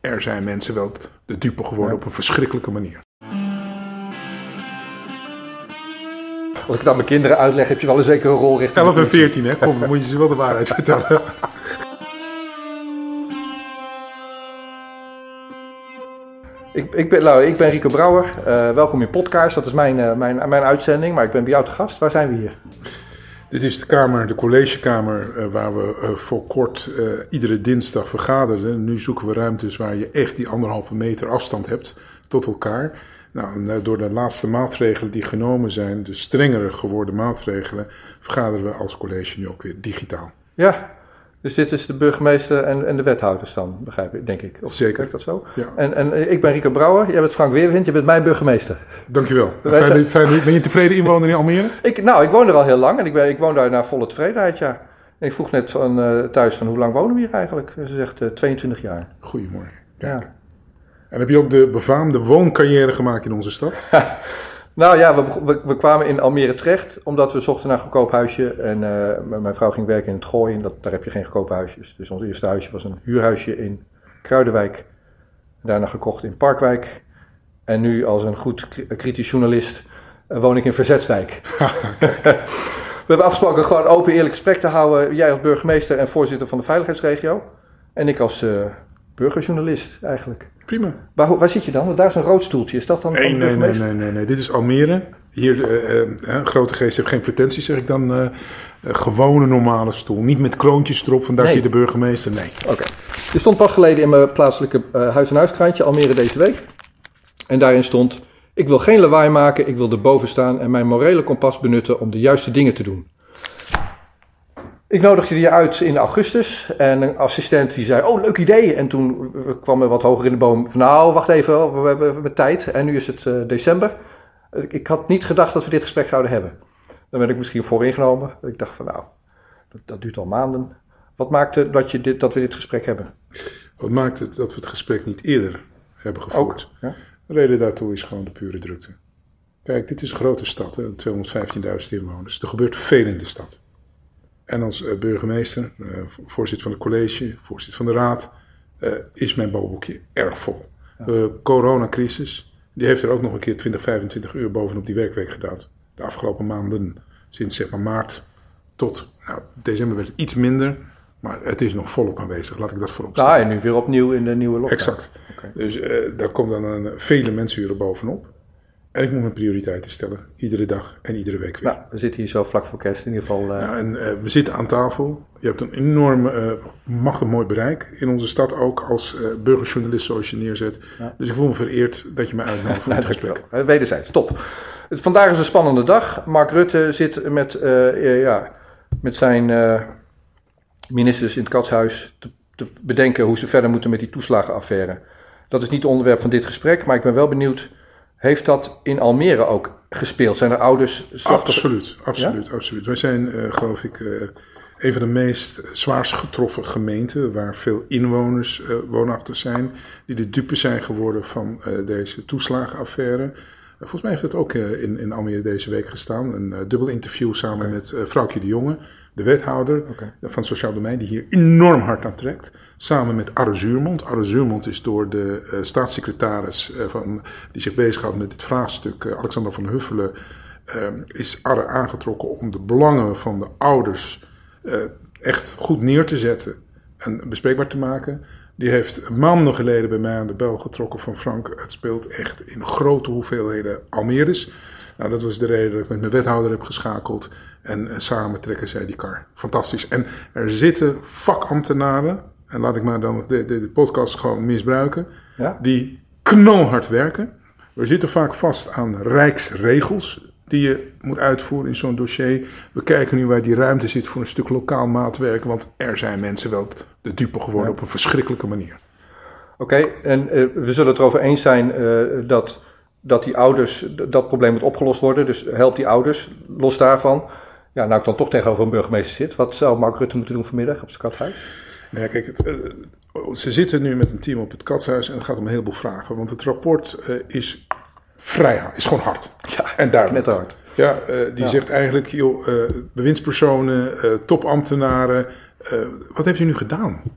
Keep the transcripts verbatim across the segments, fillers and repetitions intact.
er zijn mensen wel de dupe geworden ja. op een verschrikkelijke manier. Als ik het aan mijn kinderen uitleg, heb je wel een zekere rol richting elf en veertien, hè? Kom, dan moet je ze wel de waarheid vertellen. Ik, ik, ben, nou, ik ben Rico Brouwer, uh, welkom in Podcast, dat is mijn, uh, mijn, mijn uitzending, maar ik ben bij jou te gast. Waar zijn we hier? Dit is de kamer, de collegekamer, uh, waar we uh, voor kort uh, iedere dinsdag vergaderden. Nu zoeken we ruimtes waar je echt die anderhalve meter afstand hebt tot elkaar. Nou, door de laatste maatregelen die genomen zijn, de strengere geworden maatregelen, vergaderen we als college nu ook weer digitaal. Ja. Dus dit is de burgemeester en, en de wethouders dan, begrijp ik, denk ik. Of zeker. Ik dat zo? Ja. En, en ik ben Rico Brouwer, jij bent Frank Weerwind, je bent mijn burgemeester. Dankjewel. Fijn, zijn... fijn, ben je een tevreden inwoner in Almere? Ik, nou, ik woon er al heel lang en ik, ben, ik woon daar naar volle tevredenheid, ja. En ik vroeg net van, uh, thuis van hoe lang wonen we hier eigenlijk? Ze zegt uh, tweeëntwintig jaar. Goedemorgen. Kijk. Ja. En heb je ook de befaamde wooncarrière gemaakt in onze stad? Nou ja, we, we, we kwamen in Almere terecht, omdat we zochten naar een goedkoop huisje. En uh, mijn vrouw ging werken in het Gooi en dat, daar heb je geen goedkope huisjes. Dus ons eerste huisje was een huurhuisje in Kruidenwijk. Daarna gekocht in Parkwijk. En nu als een goed kritisch journalist uh, woon ik in Verzetswijk. We hebben afgesproken gewoon een open eerlijk gesprek te houden. Jij als burgemeester en voorzitter van de veiligheidsregio. En ik als uh, burgerjournalist eigenlijk. Prima. Waar, waar zit je dan? Want daar is een rood stoeltje. Is dat dan nee, van de nee, burgemeester? Nee, nee, nee, nee. Dit is Almere. Hier, uh, uh, grote geest heeft geen pretenties, zeg ik dan. Uh, uh, gewone normale stoel. Niet met kroontjes erop, vandaar nee. Zit de burgemeester. Nee. Oké. Okay. Er stond pas geleden in mijn plaatselijke uh, huis-en-huiskrantje Almere deze week. En daarin stond: ik wil geen lawaai maken, ik wil erboven staan en mijn morele kompas benutten om de juiste dingen te doen. Ik nodigde je uit in augustus en een assistent die zei, oh leuk idee. En toen kwam er wat hoger in de boom van, nou wacht even, we hebben met tijd. En nu is het uh, december. Ik had niet gedacht dat we dit gesprek zouden hebben. Daar ben ik misschien voor ingenomen. Ik dacht van nou, dat, dat duurt al maanden. Wat maakte dat, je dit, dat we dit gesprek hebben? Wat maakt het dat we het gesprek niet eerder hebben gevoerd? Ook, ja? De reden daartoe is gewoon de pure drukte. Kijk, dit is een grote stad, hè, tweehonderdvijftienduizend inwoners. Er gebeurt veel in de stad. En als uh, burgemeester, uh, voorzitter van het college, voorzitter van de raad, uh, is mijn balboekje erg vol. Ja. De coronacrisis, die heeft er ook nog een keer twintig, vijfentwintig uur bovenop die werkweek gedaan. De afgelopen maanden, sinds zeg maar maart tot nou, december werd het iets minder, maar het is nog volop aanwezig, laat ik dat voorop stellen. Ja, en nu weer opnieuw in de nieuwe lockdown. Exact. Okay. Dus uh, daar komt dan een, vele mensenuren bovenop. En ik moet mijn prioriteiten stellen, iedere dag en iedere week weer. Nou, we zitten hier zo vlak voor kerst in ieder geval. Uh... Ja, en uh, we zitten aan tafel. Je hebt een enorm, uh, machtig mooi bereik in onze stad ook als uh, burgerjournalist zoals je neerzet. Ja. Dus ik voel me vereerd dat je me uitnodigt voor het gesprek. Wederzijds, top. Vandaag is een spannende dag. Mark Rutte zit met, uh, ja, met zijn uh, ministers in het Katshuis te, te bedenken hoe ze verder moeten met die toeslagenaffaire. Dat is niet het onderwerp van dit gesprek, maar ik ben wel benieuwd. Heeft dat in Almere ook gespeeld? Zijn er ouders slachtoffers? Absoluut, absoluut, ja? absoluut. Wij zijn, uh, geloof ik, uh, een van de meest zwaarst getroffen gemeenten waar veel inwoners uh, woonachtig zijn, die de dupe zijn geworden van uh, deze toeslagenaffaire. Uh, volgens mij heeft het ook uh, in, in Almere deze week gestaan. Een uh, dubbel interview samen okay. met uh, Vrouwtje de Jonge, de wethouder okay. van Sociaal Domein, die hier enorm hard aan trekt. Samen met Arre Zuurmond. Arre Zuurmond is door de uh, staatssecretaris uh, van, die zich bezighoudt met dit vraagstuk, uh, Alexander van Huffelen, uh, is Arre aangetrokken om de belangen van de ouders uh, echt goed neer te zetten en bespreekbaar te maken. Die heeft maanden geleden bij mij aan de bel getrokken van Frank, het speelt echt in grote hoeveelheden Almeres. Nou, dat was de reden dat ik met mijn wethouder heb geschakeld en uh, samen trekken zij die kar. Fantastisch. En er zitten vakambtenaren, en laat ik maar dan de, de, de podcast gewoon misbruiken, ja? Die knalhard werken. We zitten vaak vast aan rijksregels die je moet uitvoeren in zo'n dossier. We kijken nu waar die ruimte zit voor een stuk lokaal maatwerk, want er zijn mensen wel de dupe geworden ja. op een verschrikkelijke manier. Oké, okay, en uh, we zullen het erover eens zijn uh, dat, dat die ouders, dat probleem moet opgelost worden. Dus help die ouders, los daarvan. Ja, nou ik dan toch tegenover een burgemeester zit. Wat zou Mark Rutte moeten doen vanmiddag op zijn Katshuis? Nou ja, kijk, het, uh, ze zitten nu met een team op het Katshuis en het gaat om een heleboel vragen. Want het rapport uh, is vrij hard, is gewoon hard. Ja, en duidelijk. net hard. Ja, uh, die ja. zegt eigenlijk, joh, uh, bewindspersonen, uh, topambtenaren, uh, wat heeft u nu gedaan?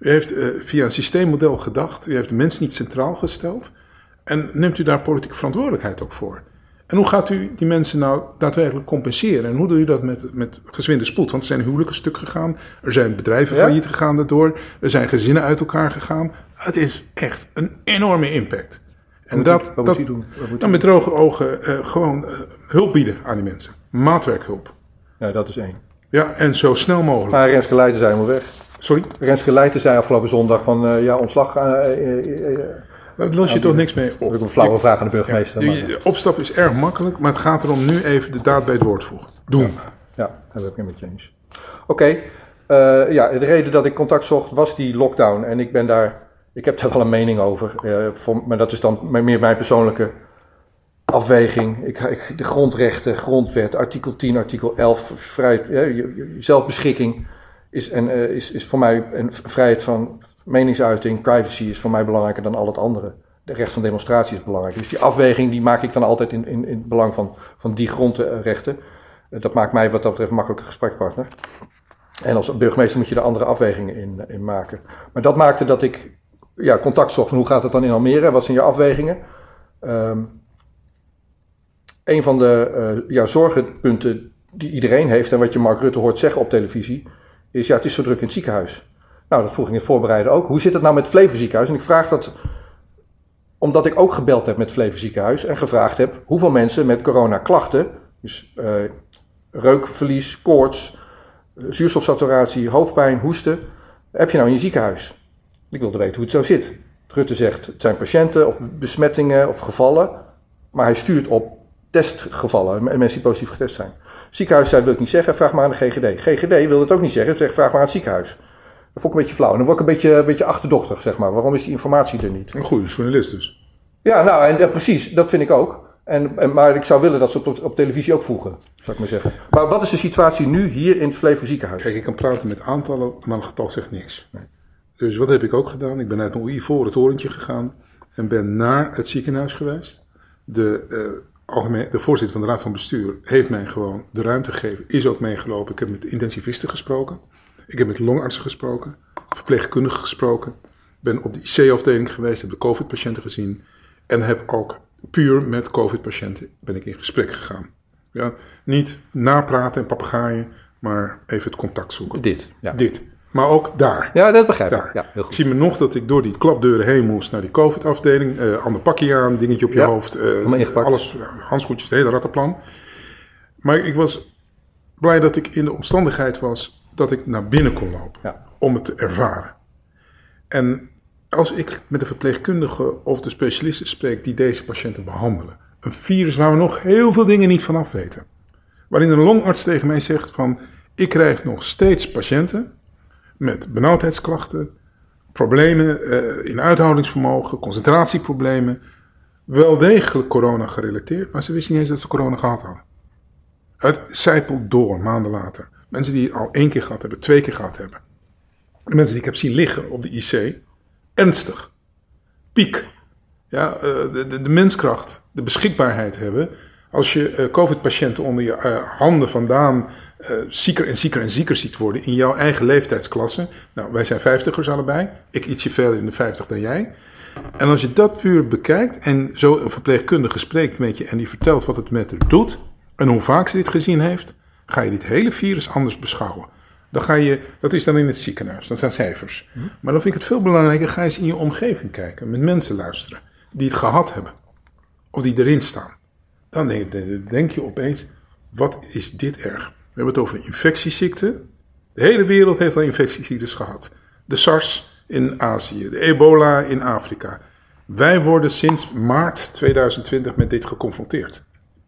U heeft uh, via een systeemmodel gedacht. U heeft de mens niet centraal gesteld. En neemt u daar politieke verantwoordelijkheid ook voor? En hoe gaat u die mensen nou daadwerkelijk compenseren? En hoe doe je dat met, met gezwinde spoed? Want er zijn huwelijken stuk gegaan. Er zijn bedrijven ja? failliet gegaan daardoor. Er zijn gezinnen uit elkaar gegaan. Het is echt een enorme impact. En wat dat, moet, wat dat moet doen? Wat moet dan met droge ogen uh, gewoon uh, hulp bieden aan die mensen. Maatwerkhulp. Ja, dat is één. Ja, en zo snel mogelijk. Maar Renske Leijten zei helemaal weg. Sorry? Renske Leijten zei afgelopen zondag van uh, ja, ontslag. Uh, uh, uh, uh, Daar los je toch niks mee op. Ik heb een flauwe vraag aan de burgemeester. Ja, de opstap is erg makkelijk, maar het gaat erom nu even de daad bij het woord voegen. Doen. Ja, ja dat heb ik met je eens. Oké, okay, uh, ja, de reden dat ik contact zocht was die lockdown. En ik ben daar, ik heb daar wel een mening over. Uh, voor, maar dat is dan meer mijn persoonlijke afweging. Ik, ik, de grondrechten, grondwet, artikel tien, artikel elf, vrijheid, ja, je, je, zelfbeschikking is, en, uh, is, is voor mij een vrijheid van meningsuiting, privacy is voor mij belangrijker dan al het andere. De recht van demonstratie is belangrijk. Dus die afweging die maak ik dan altijd in, in, in het belang van, van die grondrechten. Uh, dat maakt mij wat dat betreft een makkelijke gesprekspartner. En als burgemeester moet je er andere afwegingen in, in maken. Maar dat maakte dat ik ja, contact zocht van hoe gaat het dan in Almere? Wat zijn je afwegingen? Um, een van de uh, ja, zorgenpunten die iedereen heeft en wat je Mark Rutte hoort zeggen op televisie is ja, het is zo druk in het ziekenhuis. Nou, dat vroeg ik in het voorbereiden ook. Hoe zit het nou met het Flevo ziekenhuis? En ik vraag dat omdat ik ook gebeld heb met het Flevo ziekenhuis en gevraagd heb hoeveel mensen met coronaklachten, dus uh, reukverlies, koorts, uh, zuurstofsaturatie, hoofdpijn, hoesten, heb je nou in je ziekenhuis? Ik wilde weten hoe het zo zit. Rutte zegt het zijn patiënten of besmettingen of gevallen, maar hij stuurt op testgevallen, mensen die positief getest zijn. Het ziekenhuis zei, wil ik niet zeggen, vraag maar aan de G G D. G G D wil het ook niet zeggen, zegt vraag maar aan het ziekenhuis. Dat vond ik een beetje flauw. En dan word ik een beetje, een beetje achterdochtig, zeg maar. Waarom is die informatie er niet? Een goede journalist dus. Ja, nou, en, ja, precies, dat vind ik ook. En, en, maar ik zou willen dat ze op, op televisie ook voegen, zou ik maar zeggen. Maar wat is de situatie nu hier in het Flevo ziekenhuis? Kijk, ik kan praten met aantallen, maar een getal zegt niks. Nee. Dus wat heb ik ook gedaan? Ik ben uit mijn O I voor het torentje gegaan en ben naar het ziekenhuis geweest. De... Uh, Algemeen, de voorzitter van de Raad van Bestuur heeft mij gewoon de ruimte gegeven, is ook meegelopen. Ik heb met intensivisten gesproken, ik heb met longartsen gesproken, verpleegkundigen gesproken, ben op de I C-afdeling geweest, heb de COVID-patiënten gezien en heb ook puur met COVID-patiënten ben ik in gesprek gegaan. Ja, niet napraten en papegaaien, maar even het contact zoeken. Dit, ja. Dit. Maar ook daar. Ja, dat begrijp ik. Daar. Ja, heel goed. Ik zie me nog dat ik door die klapdeuren heen moest naar die COVID-afdeling. Uh, ander pakje aan, dingetje op je ja, hoofd. Uh, alles, uh, handschoentjes, het hele rattenplan. Maar ik was blij dat ik in de omstandigheid was dat ik naar binnen kon lopen. Ja. Om het te ervaren. En als ik met de verpleegkundige of de specialisten spreek die deze patiënten behandelen. Een virus waar we nog heel veel dingen niet van af weten. Waarin een longarts tegen mij zegt van, ik krijg nog steeds patiënten met benauwdheidsklachten, problemen uh, in uithoudingsvermogen, concentratieproblemen. Wel degelijk corona gerelateerd, maar ze wisten niet eens dat ze corona gehad hadden. Het zijpelt door, maanden later. Mensen die het al één keer gehad hebben, twee keer gehad hebben. De mensen die ik heb zien liggen op de I C, ernstig. Piek. Ja, uh, de, de, de menskracht, de beschikbaarheid hebben. Als je uh, COVID-patiënten onder je uh, handen vandaan uh, zieker en zieker en zieker ziet worden in jouw eigen leeftijdsklasse. Nou, wij zijn vijftigers allebei. Ik ietsje verder in de vijftig dan jij. En als je dat puur bekijkt en zo een verpleegkundige spreekt met je en die vertelt wat het met haar doet en hoe vaak ze dit gezien heeft, ga je dit hele virus anders beschouwen. Dan ga je, dat is dan in het ziekenhuis, dat zijn cijfers. Hm. Maar dan vind ik het veel belangrijker, ga eens in je omgeving kijken, met mensen luisteren die het gehad hebben of die erin staan. Dan denk, denk je opeens, wat is dit erg? We hebben het over een infectieziekte. De hele wereld heeft al infectieziektes gehad. De SARS in Azië, de ebola in Afrika. Wij worden sinds maart tweeduizend twintig met dit geconfronteerd.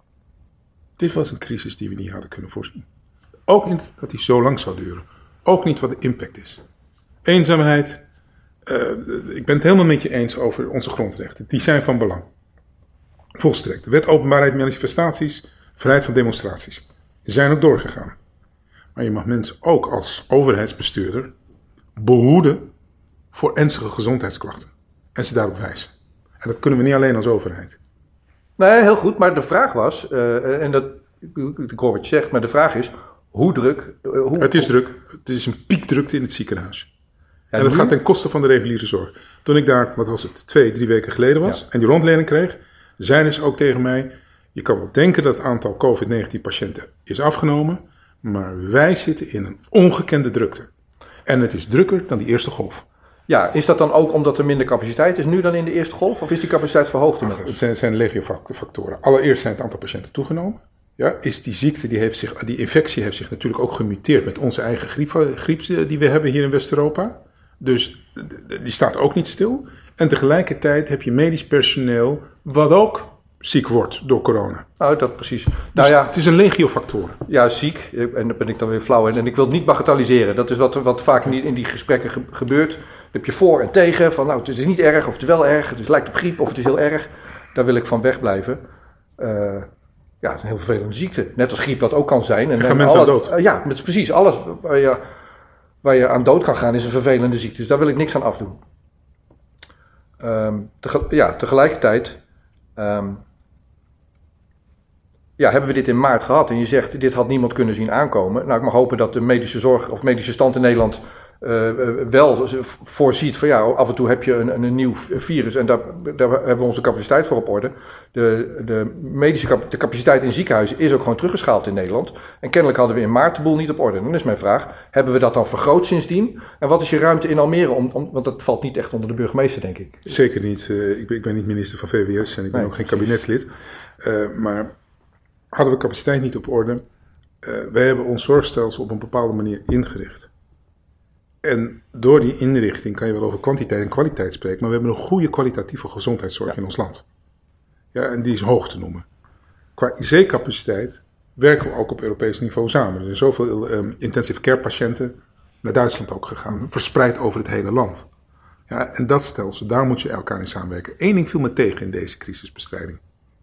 Dit was een crisis die we niet hadden kunnen voorzien. Ook niet dat die zo lang zou duren. Ook niet wat de impact is. Eenzaamheid. Uh, ik ben het helemaal met je eens over onze grondrechten. Die zijn van belang. Volstrekt. De wet openbaarheid manifestaties, vrijheid van demonstraties. Die zijn ook doorgegaan. Maar je mag mensen ook als overheidsbestuurder behoeden voor ernstige gezondheidsklachten. En ze daarop wijzen. En dat kunnen we niet alleen als overheid. Nee, heel goed. Maar de vraag was, uh, en dat, ik hoor wat je zegt, maar de vraag is, hoe druk? Uh, hoe, het is druk. Het is een piekdrukte in het ziekenhuis. en dat nu? gaat ten koste van de reguliere zorg. Toen ik daar, wat was het, twee, drie weken geleden was ja. en die rondleiding kreeg, zeiden ze ook tegen mij, je kan wel denken dat het aantal covid negentien patiënten is afgenomen, maar wij zitten in een ongekende drukte. En het is drukker dan die eerste golf. Ja, is dat dan ook omdat er minder capaciteit is nu dan in de eerste golf? Of is die capaciteit verhoogd inmiddels? Het zijn, zijn legio-factoren. Allereerst zijn het aantal patiënten toegenomen. Ja, is die ziekte, die, heeft zich, die infectie heeft zich natuurlijk ook gemuteerd met onze eigen griep, griep die we hebben hier in West-Europa. Dus die staat ook niet stil. En tegelijkertijd heb je medisch personeel wat ook ziek wordt door corona. Nou, dat precies. Dus nou ja, het is een legio-factoren. Ja, ziek. En daar ben ik dan weer flauw in. En ik wil het niet bagatelliseren. Dat is wat, wat vaak in die, in die gesprekken ge- gebeurt. Dan heb je voor en tegen. Van nou, het is niet erg of het is wel erg. Het is, lijkt op griep of het is heel erg. Daar wil ik van wegblijven. Uh, ja, het is een heel vervelende ziekte. Net als griep dat ook kan zijn. En, en gaan en mensen alle, aan dood. Uh, ja, met, precies. Alles waar je, waar je aan dood kan gaan is een vervelende ziekte. Dus daar wil ik niks aan afdoen. Um, te, ja, tegelijkertijd... Um, Ja, hebben we dit in maart gehad en je zegt, dit had niemand kunnen zien aankomen. Nou, ik mag hopen dat de medische zorg of medische stand in Nederland uh, wel voorziet van ja, af en toe heb je een, een nieuw virus en daar, daar hebben we onze capaciteit voor op orde. De, de medische cap- de capaciteit in ziekenhuizen is ook gewoon teruggeschaald in Nederland. En kennelijk hadden we in maart de boel niet op orde. En dan is mijn vraag, hebben we dat dan vergroot sindsdien? En wat is je ruimte in Almere? Om, om, want dat valt niet echt onder de burgemeester, denk ik. Zeker niet. Uh, ik, ben, ik ben niet minister van V W S en ik ben nee, ook geen kabinetslid. Uh, maar... Hadden we capaciteit niet op orde, uh, wij hebben ons zorgstelsel op een bepaalde manier ingericht. En door die inrichting kan je wel over kwantiteit en kwaliteit spreken, maar we hebben een goede kwalitatieve gezondheidszorg ja. in ons land. Ja, en die is hoog te noemen. Qua I C-capaciteit werken we ook op Europees niveau samen. Er zijn zoveel um, intensive care patiënten naar Duitsland ook gegaan, mm-hmm. verspreid over het hele land. Ja, en dat stelsel, daar moet je elkaar in samenwerken. Eén ding viel me tegen in deze crisisbestrijding.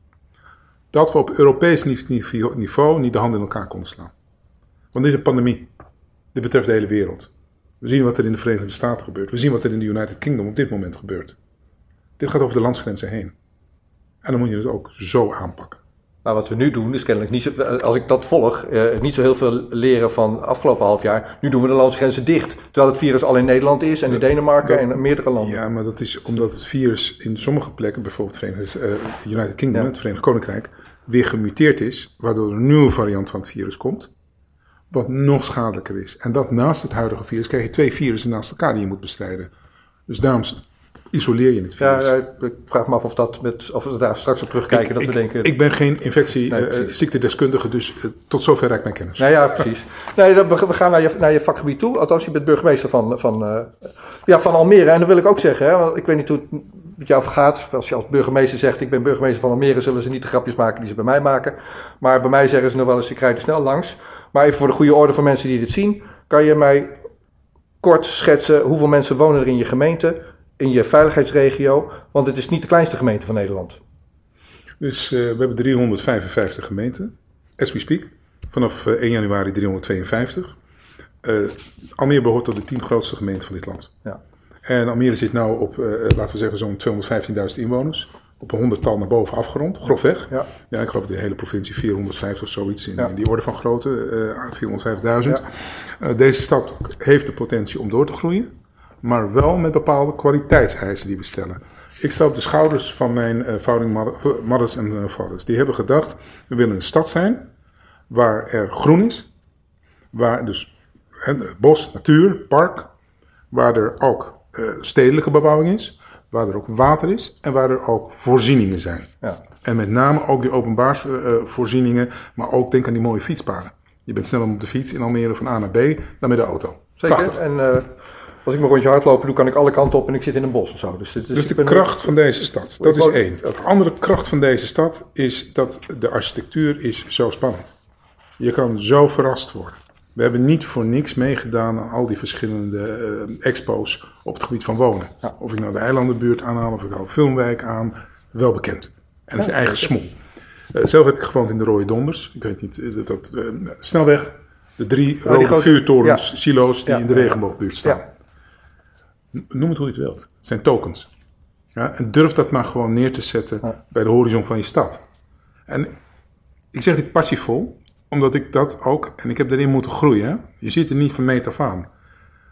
Dat we op Europees niveau niet de handen in elkaar konden slaan. Want dit is een pandemie. Dit betreft de hele wereld. We zien wat er in de Verenigde Staten gebeurt. We zien wat er in de United Kingdom op dit moment gebeurt. Dit gaat over de landsgrenzen heen. En dan moet je het ook zo aanpakken. Maar wat we nu doen is kennelijk niet zo, als ik dat volg, eh, niet zo heel veel leren van afgelopen half jaar. Nu doen we de landsgrenzen dicht. Terwijl het virus al in Nederland is en in Denemarken dat, en meerdere landen. Ja, maar dat is omdat het virus in sommige plekken, bijvoorbeeld het uh, United Kingdom, ja. het Verenigd Koninkrijk, weer gemuteerd is. Waardoor er een nieuwe variant van het virus komt. Wat nog schadelijker is. En dat naast het huidige virus krijg je twee virussen naast elkaar die je moet bestrijden. Dus daarom isoleer je het virus. Ja, ik vraag me af of, dat met, of we daar straks op terugkijken. Ik, dat ik, we denken, ik ben geen infectie-ziektedeskundige, nee, uh, dus uh, tot zover reikt mijn kennis. Nou ja, precies. Nee, dan, we gaan naar je, naar je vakgebied toe. Althans, je bent burgemeester van, van, uh, ja, van Almere. En dat wil ik ook zeggen. Hè, want ik weet niet hoe het met jou vergaat. Als je als burgemeester zegt, ik ben burgemeester van Almere, zullen ze niet de grapjes maken die ze bij mij maken. Maar bij mij zeggen ze nog wel eens, ik rijd er snel langs. Maar even voor de goede orde voor mensen die dit zien. Kan je mij kort schetsen hoeveel mensen wonen er in je gemeente, in je veiligheidsregio? Want het is niet de kleinste gemeente van Nederland. Dus uh, we hebben driehonderdvijfenvijftig gemeenten, as we speak. Vanaf uh, één januari driehonderdtweeënvijftig. Uh, Almere behoort tot de tien grootste gemeenten van dit land. Ja. En Almere zit nu op, uh, laten we zeggen, zo'n tweehonderdvijftienduizend inwoners. Op een honderdtal naar boven afgerond, grofweg. Ja. Ja, ik geloof de hele provincie vierhonderdvijftig of zoiets in, ja. in die orde van grootte, uh, vierhonderdvijfduizend. Ja. Uh, deze stad heeft de potentie om door te groeien, maar wel met bepaalde kwaliteitseisen die we stellen. Ik sta op de schouders van mijn uh, founding mothers en uh, fathers. Die hebben gedacht, we willen een stad zijn waar er groen is, waar dus uh, bos, natuur, park, waar er ook uh, stedelijke bebouwing is, waar er ook water is en waar er ook voorzieningen zijn. Ja. En met name ook die openbaarsvoorzieningen, uh, maar ook denk aan die mooie fietspaden. Je bent sneller op de fiets in Almere van A naar B dan met de auto. Zeker. Prachtig. En uh, als ik mijn rondje hardlopen doe, kan ik alle kanten op en ik zit in een bos of zo. Dus, dit is, dus de kracht een... van deze stad, dat is één. De andere kracht van deze stad is dat de architectuur is zo spannend. Je kan zo verrast worden. We hebben niet voor niks meegedaan aan al die verschillende uh, expo's op het gebied van wonen. Ja. Of ik nou de eilandenbuurt aanhaal, of ik nou Filmwijk aan, wel bekend. En dat is ja, eigen smoel. Uh, zelf heb ik gewoond in de Rode Donders. Ik weet niet, dat, dat uh, snelweg, de drie oh, rode grote... vuurtorens, ja. silo's die ja. in de regenboogbuurt staan. Ja. Noem het hoe je het wilt. Het zijn tokens. Ja, en durf dat maar gewoon neer te zetten ja. bij de horizon van je stad. En ik zeg dit passievol, omdat ik dat ook, en ik heb erin moeten groeien. Hè? Je ziet er niet van meet af aan.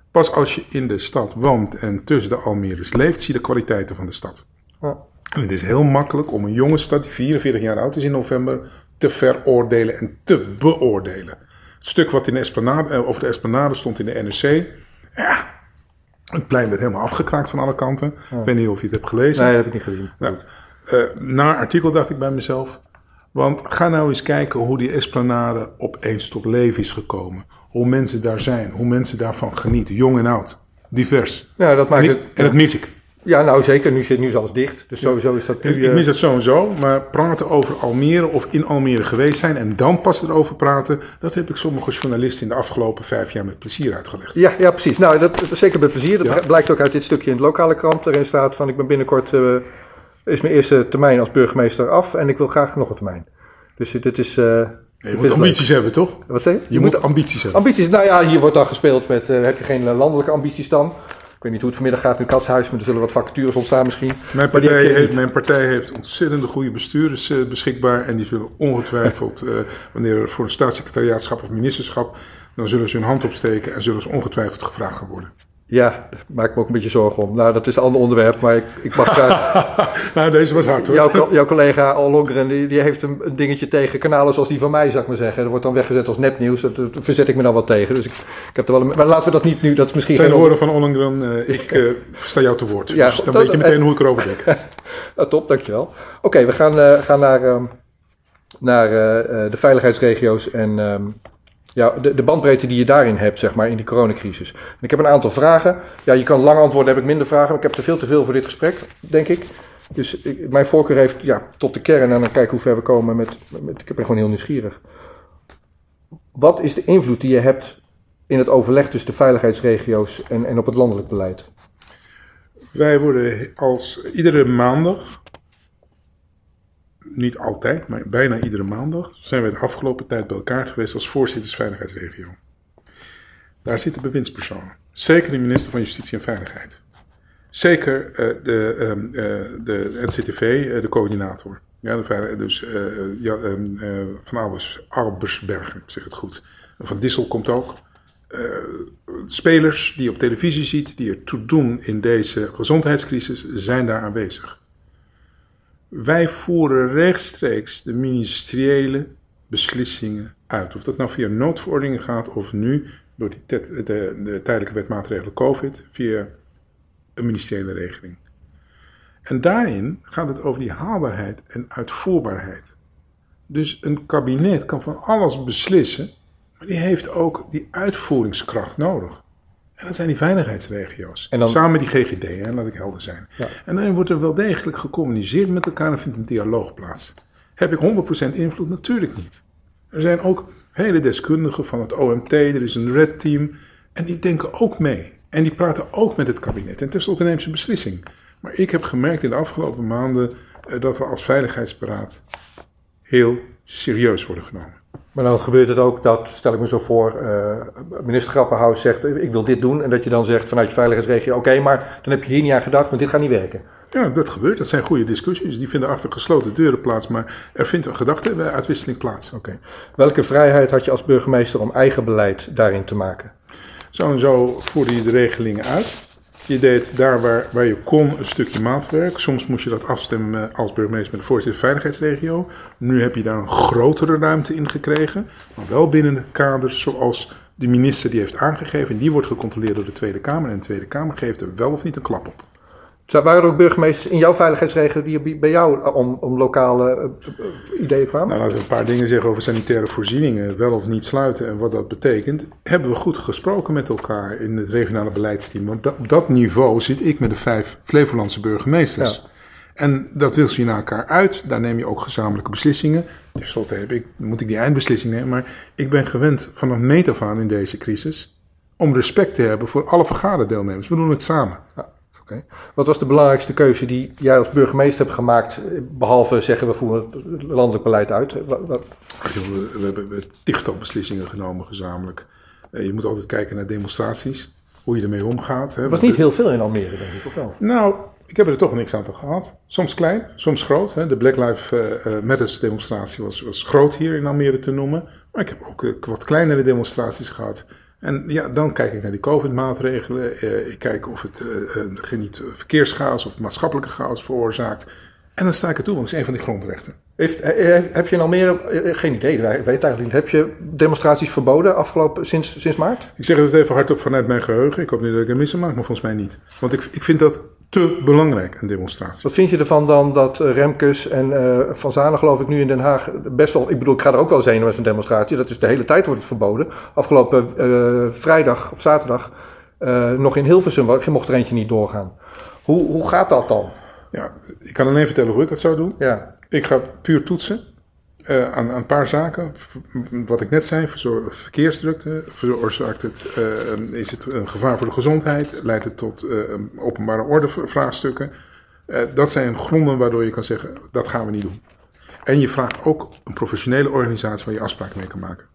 Pas als je in de stad woont en tussen de Almeres leeft, zie je de kwaliteiten van de stad. Ja. En het is heel makkelijk om een jonge stad die vierenveertig jaar oud is in november te veroordelen en te beoordelen. Het stuk wat in de Esplanade, over de Esplanade stond in de N R C. Ja, het plein werd helemaal afgekraakt van alle kanten. Ja. Ik weet niet of je het hebt gelezen. Nee, dat heb ik niet gezien. Nou, uh, na artikel dacht ik bij mezelf. Want ga nou eens kijken hoe die Esplanade opeens tot leven is gekomen. Hoe mensen daar zijn, hoe mensen daarvan genieten. Jong en oud, divers. Ja, dat maakt en, ik, het, en dat mis ik. Ja, nou zeker. Nu, zit, nu is alles dicht. Dus sowieso is dat nu... Ik, ik mis het sowieso, maar praten over Almere of in Almere geweest zijn en dan pas erover praten, dat heb ik sommige journalisten in de afgelopen vijf jaar met plezier uitgelegd. Ja, ja precies. Nou, dat, dat zeker met plezier. Dat Ja. blijkt ook uit dit stukje in de lokale krant. Daarin staat van, ik ben binnenkort, uh, is mijn eerste termijn als burgemeester af en ik wil graag nog een termijn. Dus dit is... Uh, je moet ambities leuk. hebben, toch? Wat zeg je? Je, je moet, moet ambities hebben. Ambities, nou ja, hier wordt dan gespeeld met, uh, heb je geen landelijke ambities dan? Ik weet niet hoe het vanmiddag gaat in het Katshuis, maar er zullen wat vacatures ontstaan misschien. Mijn partij, heeft, mijn partij heeft ontzettend goede bestuurders uh, beschikbaar. En die zullen ongetwijfeld, uh, wanneer er voor een staatssecretariaatschap of ministerschap, dan zullen ze hun hand opsteken en zullen ze ongetwijfeld gevraagd gaan worden. Ja, daar maak ik me ook een beetje zorgen om. Nou, dat is een ander onderwerp, maar ik, ik mag graag... nou, deze was hard hoor. Jouw, jouw collega Al Longren, die, die heeft een, een dingetje tegen kanalen zoals die van mij, zou ik maar zeggen. Dat wordt dan weggezet als nepnieuws. Daar verzet ik me dan wel tegen. Dus ik, ik heb er wel een, maar laten we dat niet nu, dat is misschien geen... Zijn woorden van Al Longren, uh, ik uh, sta jou te woord. Ja, dus dan dat, weet je meteen uh, hoe ik erover denk. nou, top, dankjewel. Oké, okay, we gaan, uh, gaan naar, uh, naar uh, de veiligheidsregio's en... Um, Ja, de, de bandbreedte die je daarin hebt, zeg maar, in die coronacrisis. En ik heb een aantal vragen. Ja, je kan lang antwoorden, heb ik minder vragen. Maar ik heb er veel te veel voor dit gesprek, denk ik. Dus ik, mijn voorkeur heeft, ja, tot de kern. En dan kijken hoe ver we komen met, met... Ik ben gewoon heel nieuwsgierig. Wat is de invloed die je hebt in het overleg tussen de veiligheidsregio's en, en op het landelijk beleid? Wij worden als iedere maandag... Niet altijd, maar bijna iedere maandag zijn we de afgelopen tijd bij elkaar geweest als voorzitters veiligheidsregio. Daar zitten bewindspersonen. Zeker de minister van Justitie en Veiligheid. Zeker uh, de, um, uh, de N C T V, uh, de coördinator. Ja, de, dus uh, ja, um, uh, Van Albers, Albersbergen, ik zeg het goed. Van Dissel komt ook. Uh, spelers die je op televisie ziet, die er toe doen in deze gezondheidscrisis, zijn daar aanwezig. Wij voeren rechtstreeks de ministeriële beslissingen uit. Of dat nou via noodverordeningen gaat of nu door die tet, de, de tijdelijke wetmaatregelen COVID via een ministeriële regeling. En daarin gaat het over die haalbaarheid en uitvoerbaarheid. Dus een kabinet kan van alles beslissen, maar die heeft ook die uitvoeringskracht nodig. En dat zijn die veiligheidsregio's. En dan, samen met die G G D, hè, laat ik helder zijn. Ja. En dan wordt er wel degelijk gecommuniceerd met elkaar en vindt een dialoog plaats. Heb ik honderd procent invloed? Natuurlijk niet. Er zijn ook hele deskundigen van het O M T, er is een Red Team. En die denken ook mee. En die praten ook met het kabinet. En tenslotte neemt ze een beslissing. Maar ik heb gemerkt in de afgelopen maanden uh, dat we als veiligheidsberaad heel serieus worden genomen. Maar dan gebeurt het ook dat, stel ik me zo voor, uh, minister Grapperhaus zegt, ik wil dit doen. En dat je dan zegt vanuit je veiligheidsregio, oké, okay, maar dan heb je hier niet aan gedacht, maar dit gaat niet werken. Ja, dat gebeurt. Dat zijn goede discussies. Die vinden achter gesloten deuren plaats, maar er vindt een gedachteuitwisseling plaats. Oké. Okay. Welke vrijheid had je als burgemeester om eigen beleid daarin te maken? Zo en zo voerde je de regelingen uit. Je deed daar waar, waar je kon een stukje maatwerk. Soms moest je dat afstemmen als burgemeester met de voorzitter veiligheidsregio. Nu heb je daar een grotere ruimte in gekregen. Maar wel binnen de kaders zoals de minister die heeft aangegeven. En die wordt gecontroleerd door de Tweede Kamer. En de Tweede Kamer geeft er wel of niet een klap op. Waren er ook burgemeesters in jouw veiligheidsregio die bij jou om, om lokale uh, ideeën kwamen? Nou, laten we een paar dingen zeggen over sanitaire voorzieningen. Wel of niet sluiten en wat dat betekent. Hebben we goed gesproken met elkaar in het regionale beleidsteam. Want dat, op dat niveau zit ik met de vijf Flevolandse burgemeesters. Ja. En dat wissel je naar elkaar uit. Daar neem je ook gezamenlijke beslissingen. Ten slotte heb ik, moet ik die eindbeslissing nemen. Maar ik ben gewend vanaf meet af aan in deze crisis om respect te hebben voor alle vergaderdeelnemers. We doen het samen. Ja. Okay. Wat was de belangrijkste keuze die jij als burgemeester hebt gemaakt, behalve zeggen we voeren het landelijk beleid uit? Wat, wat? We, we hebben tichtal beslissingen genomen gezamenlijk. Je moet altijd kijken naar demonstraties, hoe je ermee omgaat. Het was niet heel veel in Almere, denk ik, of wel? Nou, ik heb er toch niks aan gehad. Soms klein, soms groot. De Black Lives Matter demonstratie was, was groot hier in Almere te noemen. Maar ik heb ook wat kleinere demonstraties gehad. En ja, dan kijk ik naar die COVID-maatregelen. Uh, ik kijk of het uh, uh, niet verkeerschaos of maatschappelijke chaos veroorzaakt. En dan sta ik er toe, want het is een van die grondrechten. Heeft, heb je in Almere, geen idee, ik weet het eigenlijk niet, heb je demonstraties verboden afgelopen sinds, sinds maart? Ik zeg het even hardop vanuit mijn geheugen. Ik hoop niet dat ik een missen maak, maar volgens mij niet. Want ik, ik vind dat te belangrijk, een demonstratie. Wat vind je ervan dan dat Remkes en uh, Van Zanen, geloof ik, nu in Den Haag best wel... Ik bedoel, ik ga er ook wel eens heen met zo'n demonstratie. Dat is de hele tijd wordt het verboden. Afgelopen uh, vrijdag of zaterdag uh, nog in Hilversum mocht er eentje niet doorgaan. Hoe, hoe gaat dat dan? Ja, ik kan alleen vertellen hoe ik dat zou doen. Ja. Ik ga puur toetsen uh, aan, aan een paar zaken. Wat ik net zei, verkeersdrukte, veroorzaakt het, uh, is het een gevaar voor de gezondheid, leidt het tot uh, openbare orde vraagstukken. Uh, dat zijn gronden waardoor je kan zeggen, dat gaan we niet doen. En je vraagt ook een professionele organisatie waar je afspraken mee kan maken.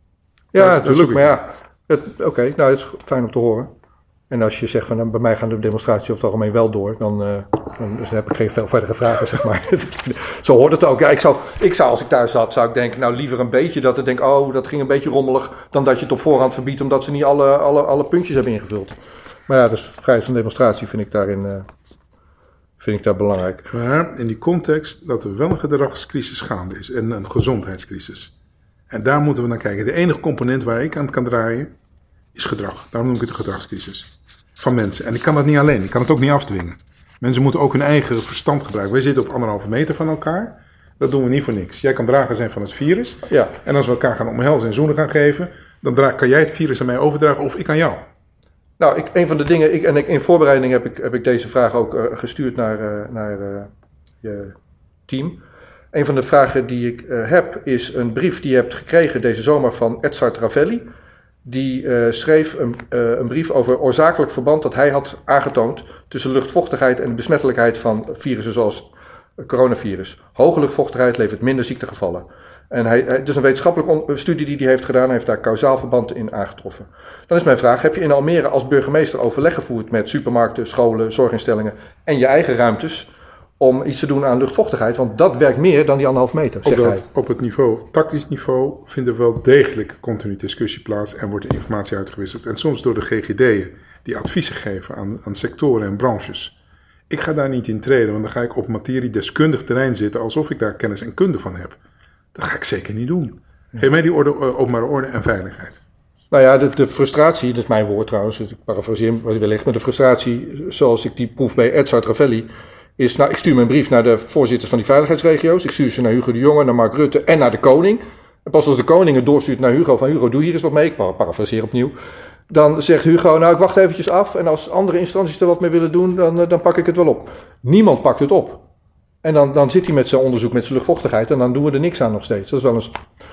Ja, natuurlijk, maar ja, oké, okay, nou het is fijn om te horen. En als je zegt van nou, bij mij gaan de demonstraties over het algemeen wel door, dan, uh, dan heb ik geen veel verdere vragen, zeg maar. Zo hoort het ook. Ja, ik, zou, ik zou, als ik thuis zat, zou ik denken, nou liever een beetje dat ik denk, oh, dat ging een beetje rommelig, dan dat je het op voorhand verbiedt omdat ze niet alle, alle, alle puntjes hebben ingevuld. Maar ja, dus vrijheid van demonstratie vind ik daarin, uh, vind ik daar belangrijk. Maar in die context dat er wel een gedragscrisis gaande is en een gezondheidscrisis. En daar moeten we naar kijken. De enige component waar ik aan kan draaien is gedrag. Daarom noem ik het de gedragscrisis van mensen. En ik kan dat niet alleen. Ik kan het ook niet afdwingen. Mensen moeten ook hun eigen verstand gebruiken. Wij zitten op anderhalve meter van elkaar. Dat doen we niet voor niks. Jij kan drager zijn van het virus. Ja. En als we elkaar gaan omhelzen en zoenen gaan geven, dan dra- kan jij het virus aan mij overdragen of ik aan jou. Nou, ik, een van de dingen, ik, en ik, in voorbereiding heb ik, heb ik deze vraag ook uh, gestuurd naar, uh, naar uh, je team. Een van de vragen die ik uh, heb is een brief die je hebt gekregen deze zomer van Edzard Ravelli. Die uh, schreef een, uh, een brief over oorzakelijk verband dat hij had aangetoond tussen luchtvochtigheid en de besmettelijkheid van virussen zoals het coronavirus. Hoge luchtvochtigheid levert minder ziektegevallen. En hij, het is een wetenschappelijke studie die hij heeft gedaan. Hij heeft daar kausaal verband in aangetroffen. Dan is mijn vraag, heb je in Almere als burgemeester overleg gevoerd met supermarkten, scholen, zorginstellingen en je eigen ruimtes om iets te doen aan luchtvochtigheid? Want dat werkt meer dan die anderhalf meter, zegt op, dat, hij. op het niveau, tactisch niveau, vindt er wel degelijk continu discussie plaats en wordt er informatie uitgewisseld. En soms door de G G D'en die adviezen geven aan, aan sectoren en branches. Ik ga daar niet in treden, want dan ga ik op materiedeskundig terrein zitten alsof ik daar kennis en kunde van heb. Dat ga ik zeker niet doen. Geef mij die orde, openbare orde en veiligheid. Nou ja, de, de frustratie, dat is mijn woord trouwens, ik parafraseer hem wellicht, maar de frustratie zoals ik die proef bij Edzard Ravelli is, nou, ik stuur mijn brief naar de voorzitters van die veiligheidsregio's, ik stuur ze naar Hugo de Jonge, naar Mark Rutte en naar de koning. En pas als de koning het doorstuurt naar Hugo, van Hugo, doe hier eens wat mee, ik parafraseer opnieuw. Dan zegt Hugo, nou ik wacht eventjes af en als andere instanties er wat mee willen doen, dan, dan pak ik het wel op. Niemand pakt het op. En dan, dan zit hij met zijn onderzoek met zijn luchtvochtigheid en dan doen we er niks aan nog steeds. Dat is wel eens...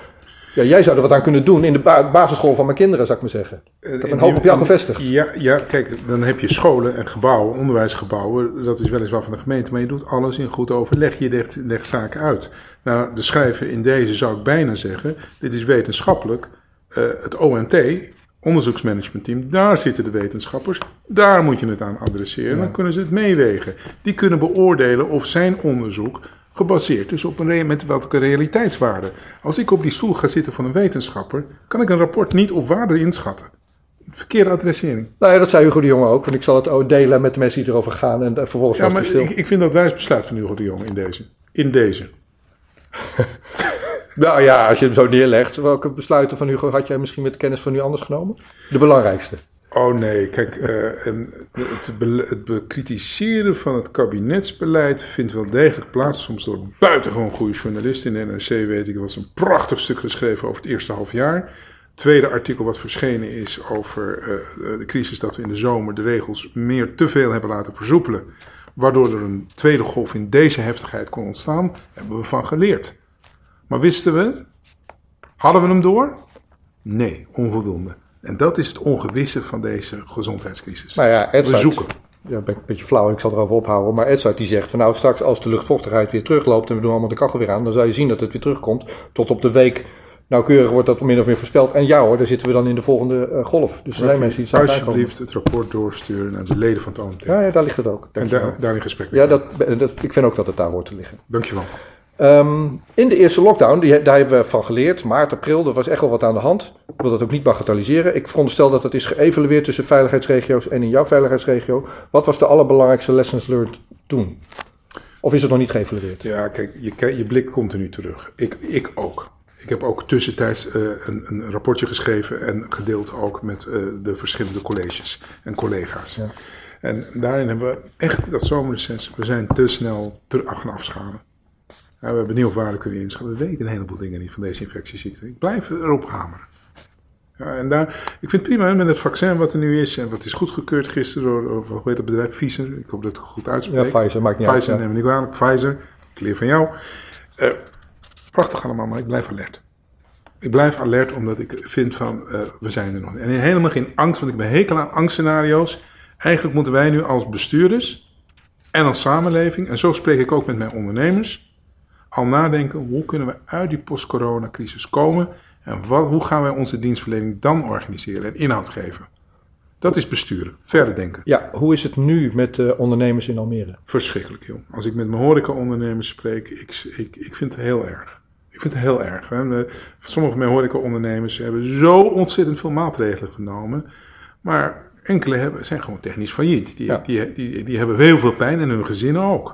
Ja, jij zou er wat aan kunnen doen in de ba- basisschool van mijn kinderen, zou ik maar zeggen. Ik heb een hoop op jou gevestigd. Ja, ja, kijk, dan heb je scholen en gebouwen, onderwijsgebouwen. Dat is weliswaar van de gemeente, maar je doet alles in goed overleg. Je legt, legt zaken uit. Nou, de schrijver in deze zou ik bijna zeggen, dit is wetenschappelijk. Uh, het O M T, onderzoeksmanagementteam, daar zitten de wetenschappers. Daar moet je het aan adresseren. Ja. Dan kunnen ze het meewegen. Die kunnen beoordelen of zijn onderzoek gebaseerd is op een met welke realiteitswaarde. Als ik op die stoel ga zitten van een wetenschapper, kan ik een rapport niet op waarde inschatten. Verkeerde adressering. Nou ja, dat zei Hugo de Jonge ook, want ik zal het ook delen met de mensen die erover gaan en vervolgens ja, was maar het stil. Ik, ik vind dat wijs besluit van Hugo de Jonge in deze. In deze. Nou ja, als je hem zo neerlegt, welke besluiten van Hugo had jij misschien met kennis van nu anders genomen? De belangrijkste. Oh nee, kijk, uh, en het, be- het bekritiseren van het kabinetsbeleid vindt wel degelijk plaats, soms door buitengewoon goede journalisten. In de N R C weet ik, er was een prachtig stuk geschreven over het eerste half jaar. Het tweede artikel wat verschenen is over uh, de crisis, dat we in de zomer de regels meer te veel hebben laten versoepelen, waardoor er een tweede golf in deze heftigheid kon ontstaan, hebben we van geleerd. Maar wisten we het? Hadden we hem door? Nee, onvoldoende. En dat is het ongewisse van deze gezondheidscrisis. Nou ja, Edzard, we zoeken. Ja, ben ik een beetje flauw, ik zal erover ophouden. Maar Edzard die zegt van nou straks als de luchtvochtigheid weer terugloopt en we doen allemaal de kachel weer aan, dan zal je zien dat het weer terugkomt. Tot op de week nauwkeurig wordt dat min of meer voorspeld. En ja hoor, daar zitten we dan in de volgende uh, golf. Dus er zijn mensen die het alsjeblieft het rapport doorsturen naar de leden van het O M T. Ja, ja daar ligt het ook. En daar, daar in gesprek. Ja, dat, dat, ik vind ook dat het daar hoort te liggen. Dankjewel. Um, in de eerste lockdown, die, daar hebben we van geleerd, maart, april, er was echt wel wat aan de hand. Ik wil dat ook niet bagatelliseren. Ik veronderstel dat het is geëvalueerd tussen veiligheidsregio's en in jouw veiligheidsregio. Wat was de allerbelangrijkste lessons learned toen? Of is het nog niet geëvalueerd? Ja, kijk, je, je blik continu terug. Ik, ik ook. Ik heb ook tussentijds uh, een, een rapportje geschreven en gedeeld ook met uh, de verschillende colleges en collega's. Ja. En daarin hebben we echt dat zomerreces, we zijn te snel te gaan afschalen. Ja, we hebben nieuwe waarden kunnen inschalen. We weten een heleboel dingen niet van deze infectieziekte. Ik blijf erop hameren. Ja, en daar, ik vind het prima met het vaccin wat er nu is. En wat is goedgekeurd gisteren door, door hoe heet het bedrijf? Pfizer. Ik hoop dat ik het goed uitspreek. Ja, Pfizer maakt niet Pfizer, uit. neem me niet kwalijk. Pfizer, ik leer van jou. Uh, prachtig allemaal, maar ik blijf alert. Ik blijf alert omdat ik vind van, uh, we zijn er nog niet. En helemaal geen angst, want ik ben hekel aan angstscenario's. Eigenlijk moeten wij nu als bestuurders en als samenleving, en zo spreek ik ook met mijn ondernemers, al nadenken, hoe kunnen we uit die post-corona-crisis komen en wat, hoe gaan wij onze dienstverlening dan organiseren en inhoud geven. Dat is besturen, verder denken. Ja, hoe is het nu met de ondernemers in Almere? Verschrikkelijk, joh. Als ik met mijn horeca-ondernemers spreek, ik, ik, ik vind het heel erg. Ik vind het heel erg. Hè. Sommige van mijn horeca-ondernemers hebben zo ontzettend veel maatregelen genomen, maar enkele hebben, zijn gewoon technisch failliet. Die, ja. die, die, die, die hebben heel veel pijn en hun gezinnen ook.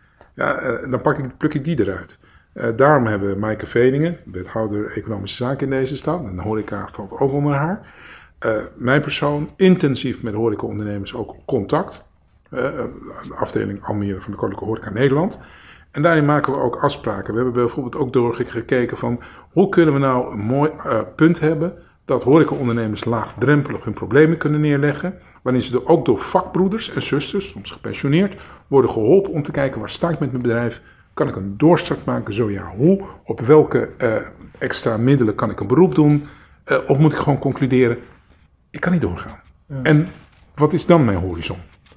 Ja, dan pak ik, pluk ik die eruit. Uh, daarom hebben Maaike Veningen, wethouder Economische Zaken in deze stad, en de horeca valt ook onder haar. Uh, mijn persoon, intensief met horecaondernemers ook contact. Uh, de afdeling Almere van de Koninklijke Horeca Nederland. En daarin maken we ook afspraken. We hebben bijvoorbeeld ook doorgekeken van hoe kunnen we nou een mooi uh, punt hebben dat horecaondernemers laagdrempelig hun problemen kunnen neerleggen. Waarin ze er ook door vakbroeders en zusters, soms gepensioneerd, worden geholpen om te kijken waar sta ik met mijn bedrijf. Kan ik een doorstart maken? Zo ja, hoe? Op welke uh, extra middelen kan ik een beroep doen? Uh, of moet ik gewoon concluderen, ik kan niet doorgaan. Ja. En wat is dan mijn horizon?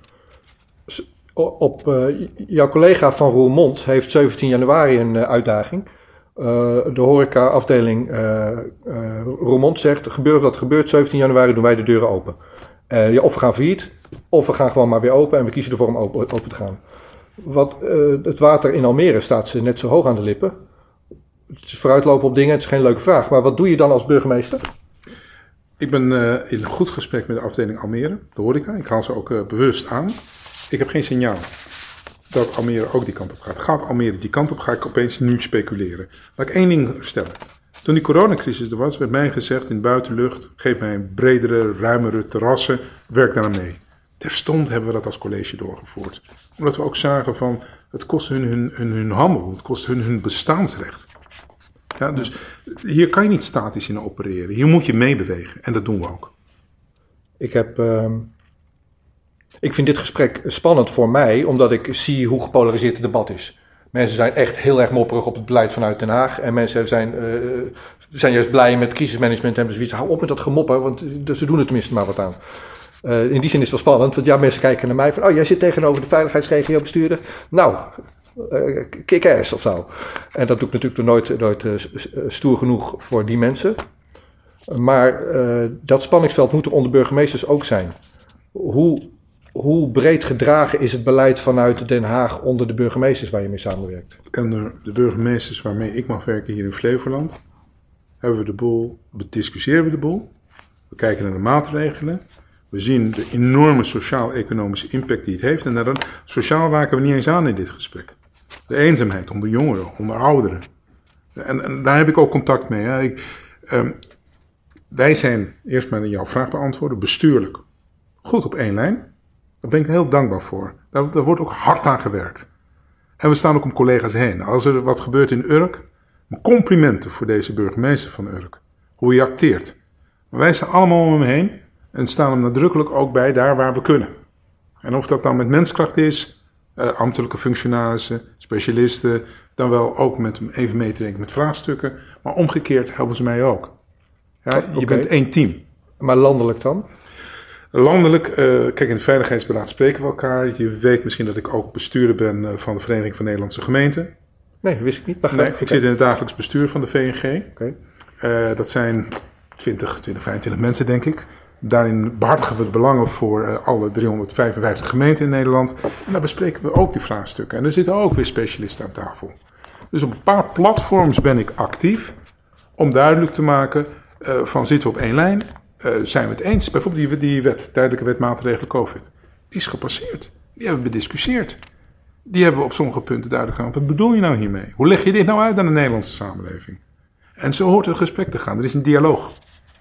Op, uh, jouw collega van Roermond heeft zeventien januari een uh, uitdaging. Uh, de horeca-afdeling uh, uh, Roermond zegt, gebeurt wat gebeurt, zeventien januari doen wij de deuren open. Uh, ja, of we gaan failliet, of we gaan gewoon maar weer open en we kiezen ervoor om open, open te gaan. Wat, uh, het water in Almere staat ze net zo hoog aan de lippen. Het is vooruitlopen op dingen, het is geen leuke vraag. Maar wat doe je dan als burgemeester? Ik ben uh, in goed gesprek met de afdeling Almere, de horeca. Ik haal ze ook uh, bewust aan. Ik heb geen signaal dat Almere ook die kant op gaat. Gaat Almere die kant op, ga ik opeens nu speculeren. Laat ik één ding stellen. Toen die coronacrisis er was, werd mij gezegd in buitenlucht, geef mij een bredere, ruimere terrassen, werk daar aan mee. Terstond hebben we dat als college doorgevoerd. Omdat we ook zagen van, het kost hun hun, hun, hun handel, het kost hun hun bestaansrecht. Ja, dus hier kan je niet statisch in opereren. Hier moet je meebewegen en dat doen we ook. Ik heb... Uh... Ik vind dit gesprek spannend voor mij, omdat ik zie hoe gepolariseerd het debat is. Mensen zijn echt heel erg mopperig op het beleid vanuit Den Haag. En mensen zijn, uh, zijn juist blij met crisismanagement en hebben zoiets. Hou op met dat gemopper, want ze doen er tenminste maar wat aan. Uh, in die zin is het wel spannend, want ja, mensen kijken naar mij van, oh, jij zit tegenover de veiligheidsregio bestuurder. Nou, uh, kick-ass of zo. En dat doe ik natuurlijk nooit, nooit uh, stoer genoeg voor die mensen. Maar uh, dat spanningsveld moet er onder burgemeesters ook zijn. Hoe... Hoe breed gedragen is het beleid vanuit Den Haag onder de burgemeesters waar je mee samenwerkt? Onder de burgemeesters waarmee ik mag werken hier in Flevoland, hebben we de boel, bediscussiëren we de boel. We kijken naar de maatregelen. We zien de enorme sociaal-economische impact die het heeft. En dan, sociaal raken we niet eens aan in dit gesprek. De eenzaamheid onder jongeren, onder ouderen. En, en daar heb ik ook contact mee. Hè. Ik, um, wij zijn, eerst maar jouw vraag beantwoorden, bestuurlijk goed op één lijn. Daar ben ik heel dankbaar voor. Daar, daar wordt ook hard aan gewerkt. En we staan ook om collega's heen. Als er wat gebeurt in Urk, complimenten voor deze burgemeester van Urk. Hoe hij acteert. Maar wij staan allemaal om hem heen en staan hem nadrukkelijk ook bij daar waar we kunnen. En of dat dan met menskracht is, uh, ambtelijke functionarissen, specialisten, dan wel ook met hem even mee te denken met vraagstukken. Maar omgekeerd helpen ze mij ook. Ja, je okay. bent één team. Maar landelijk dan? Landelijk, uh, kijk, in het Veiligheidsberaad spreken we elkaar. Je weet misschien dat ik ook bestuurder ben uh, van de Vereniging van Nederlandse Gemeenten. Nee, dat wist ik niet. Nee, ik okay. zit in het dagelijks bestuur van de V N G. Okay. Uh, dat zijn twintig, twintig, vijfentwintig mensen, denk ik. Daarin behartigen we de belangen voor uh, alle driehonderdvijfenvijftig gemeenten in Nederland. En daar bespreken we ook die vraagstukken. En er zitten ook weer specialisten aan tafel. Dus op een paar platforms ben ik actief om duidelijk te maken uh, van zitten we op één lijn, uh, zijn we het eens. Bijvoorbeeld die, die wet, tijdelijke wet maatregelen COVID, die is gepasseerd. Die hebben we bediscussieerd. Die hebben we op sommige punten duidelijk gemaakt. Wat bedoel je nou hiermee? Hoe leg je dit nou uit aan de Nederlandse samenleving? En zo hoort het gesprek te gaan. Er is een dialoog.